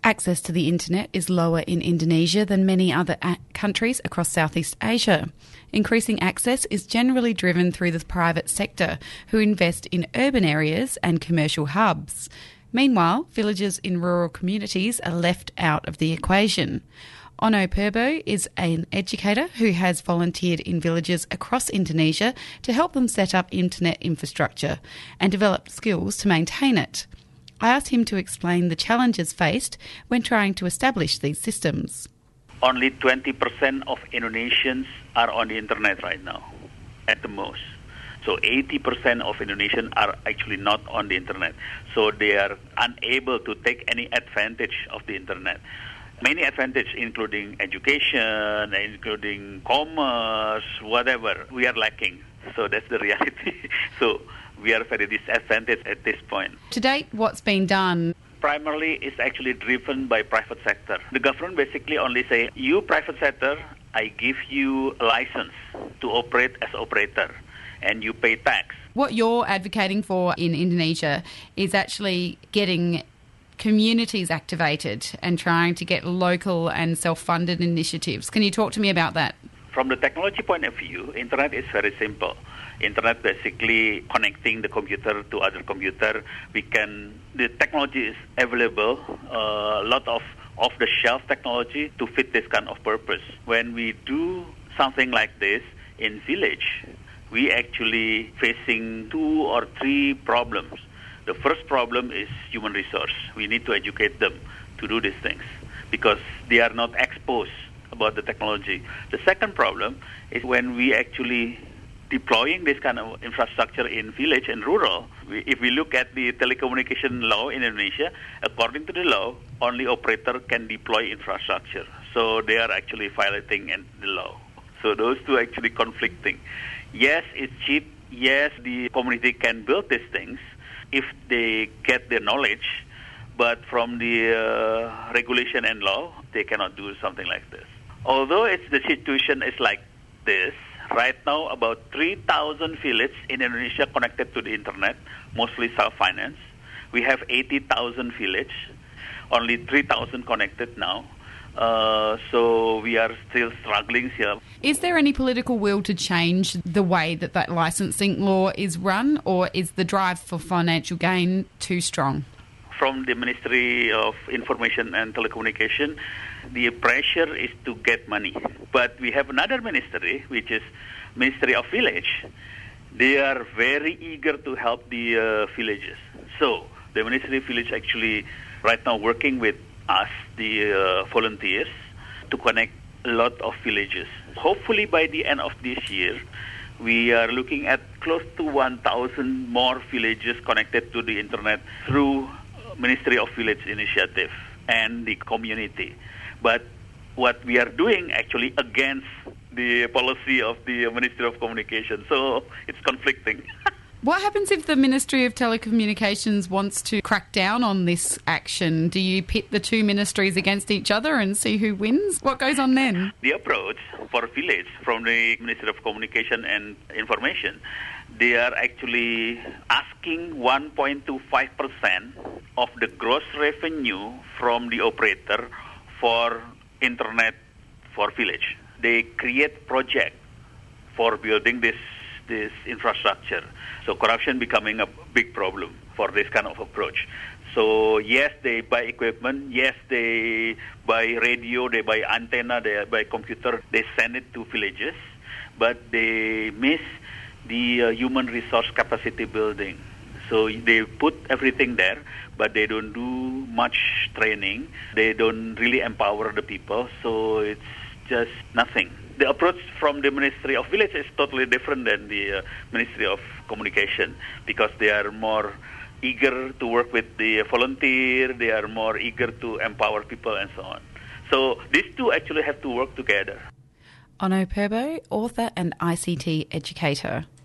Access to the internet is lower in Indonesia than many other countries across Southeast Asia. Increasing access is generally driven through the private sector, who invest in urban areas and commercial hubs. Meanwhile, villagers in rural communities are left out of the equation. Ono Purbo is an educator who has volunteered in villages across Indonesia to help them set up internet infrastructure and develop skills to maintain it. I asked him to explain the challenges faced when trying to establish these systems. Only 20% of Indonesians are on the internet right now, at the most. So 80% of Indonesians are actually not on the internet. So they are unable to take any advantage of the internet. Many advantages, including education, including commerce, whatever, we are lacking. So that's the reality. So we are very disadvantaged at this point. To date, what's been done? Primarily, it's actually driven by private sector. The government basically only say, you private sector, I give you a license to operate as operator, and you pay tax. What you're advocating for in Indonesia is actually getting communities activated and trying to get local and self-funded initiatives. Can you talk to me about that? From the technology point of view, internet is very simple. Internet basically connecting the computer to other computer. The technology is available, a lot of off-the-shelf technology to fit this kind of purpose. When we do something like this in village, we actually facing 2 or 3 problems. The first problem is human resource. We need to educate them to do these things because they are not exposed about the technology. The second problem is when we actually deploying this kind of infrastructure in village and rural. If we look at the telecommunication law in Indonesia, according to the law, only operator can deploy infrastructure. So they are actually violating the law. So those two are actually conflicting. Yes, it's cheap. Yes, the community can build these things if they get the knowledge. But from the regulation and law, they cannot do something like this. Although the situation is like this, right now about 3,000 villages in Indonesia connected to the internet, mostly self-finance. We have 80,000 villages, only 3,000 connected now. So we are still struggling here. Is there any political will to change the way that licensing law is run, or is the drive for financial gain too strong? From the Ministry of Information and Telecommunication, the pressure is to get money. But we have another ministry, which is Ministry of Village. They are very eager to help the villages. So the Ministry of Village actually right now working with us, the volunteers, to connect a lot of villages. Hopefully by the end of this year, we are looking at close to 1,000 more villages connected to the internet through Ministry of Village Initiative and the community. But what we are doing actually against the policy of the Ministry of Communication. So it's conflicting. What happens if the Ministry of Telecommunications wants to crack down on this action? Do you pit the two ministries against each other and see who wins? What goes on then? The approach for village from the Ministry of Communication and Information, they are actually asking 1.25% of the gross revenue from the operator for internet for village. They create project for building this infrastructure. So corruption becoming a big problem for this kind of approach. So yes, they buy equipment. Yes, they buy radio, they buy antenna, they buy computer. They send it to villages, but they miss the human resource capacity building. So they put everything there, but they don't do much training. They don't really empower the people. So it's just nothing. The approach from the Ministry of Village is totally different than the Ministry of Communication because they are more eager to work with the volunteer, they are more eager to empower people and so on. So these two actually have to work together. Ono Purbo, author and ICT educator.